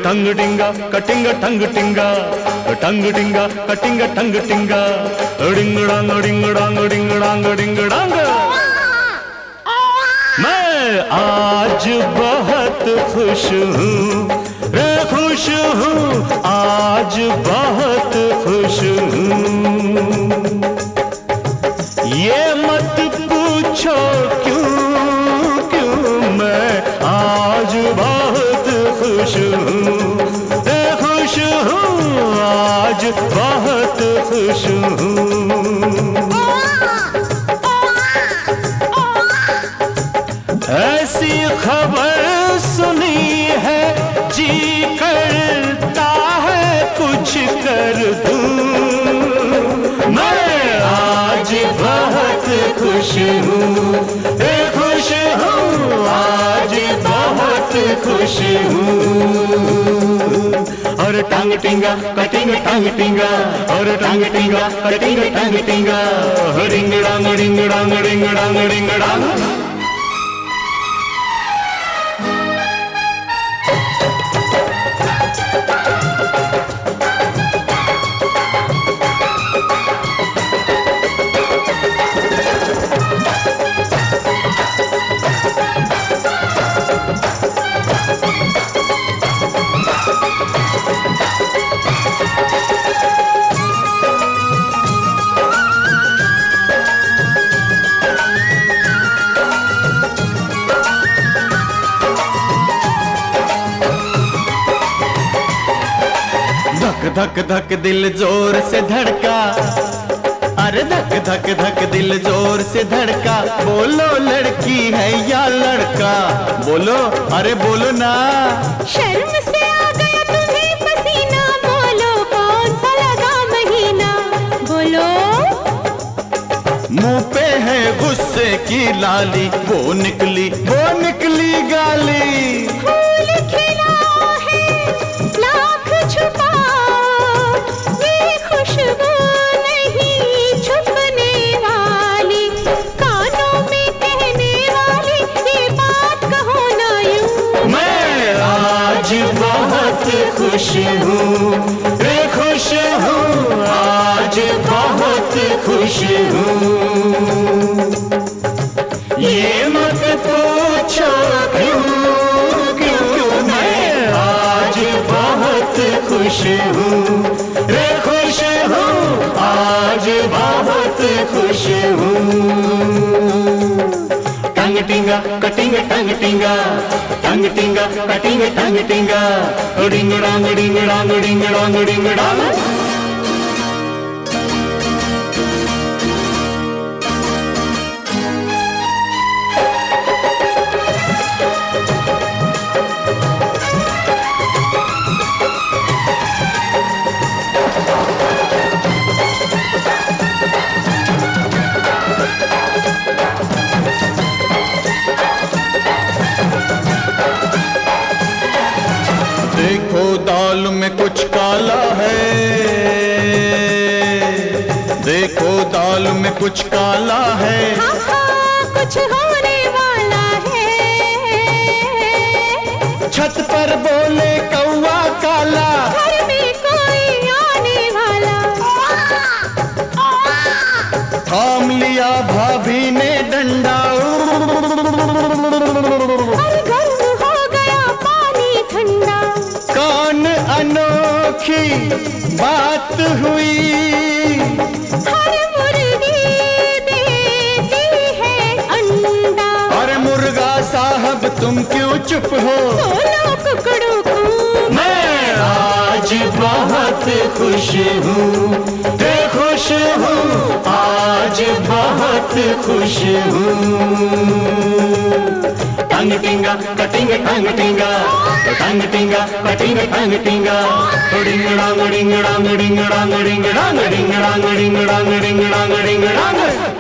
टंग टिंगा कटिंग टंग टिंगा, टंग टिंगा कटिंग टंग टिंगा, डिंग डांग डिंग डांग डिंग डांग डिंग डांग। मैं आज बहुत खुश हूँ रे, खुश हूँ आज बहुत खुश हूँ। ये मत पूछो क्यों क्यों, मैं आज बहुत खुश हूँ रे, खुश हूँ आज बहुत खुश हूँ। ऐसी खबर सुनी है जी करता है कुछ कर दूं, मैं आज बहुत खुश हूँ, खुश हूँ आज बहुत खुश हूँ। और टांग टिंगा कटिंग टांग टिंगा, और टांग टिंगा कटिंग टांग टिंगा, डिंग डांग डिंग डांग डिंग डांग डिंग डांग। धक धक दिल जोर से धड़का, अरे धक धक धक दिल जोर से धड़का, बोलो लड़की है या लड़का, बोलो अरे बोलो ना। शर्म से आ गया तुम्हें पसीना, बोलो कौन सा लगा महीना, बोलो। मुंह पे है गुस्से की लाली, वो निकली गाली। फूल खिला है लाख छुपा, ये खुशबू नहीं छुपने वाली, कानों में कहने वाली ये बात कहो ना यूं। मैं आज बहुत खुश हूँ रे, खुश हूँ आज बहुत खुश हूँ। ये मत पूछो क्यों क्यों, मैं आज बहुत खुश हूँ रे, खुश हूँ आज बहुत खुश हूँ। टंग टिंगा कटिंग टंग टिंगा, टंग टिंगा कटिंग टंग टिंगा, डिंग डांग डिंग डांग डिंग डांग डिंग डांग। देखो दाल में कुछ काला है, देखो दाल में कुछ काला है, हाँ हाँ कुछ होने वाला है। छत पर बोले कौवा काला, घर में कोई आने वाला, थाम लिया भाभी ने डंडा, और गर्म हो गया पानी ठंडा। कौन अनोखी बात हुई, हर मुर्गी देती है अंडा। अरे मुर्गा साहब तुम क्यों चुप हो, बोलो कुकड़ू कू। मैं आज बहुत खुश हूँ, खुश हूँ आज बहुत खुश हूँ। टंग टिंगा कटिंग टंग टिंगा, टंग टिंगा कटिंग टंग टिंगा, डिंग डांग डिंग डांग डिंग डांग डिंग डांग डिंग डांग डिंग डांग डिंग डांग डिंग डांग।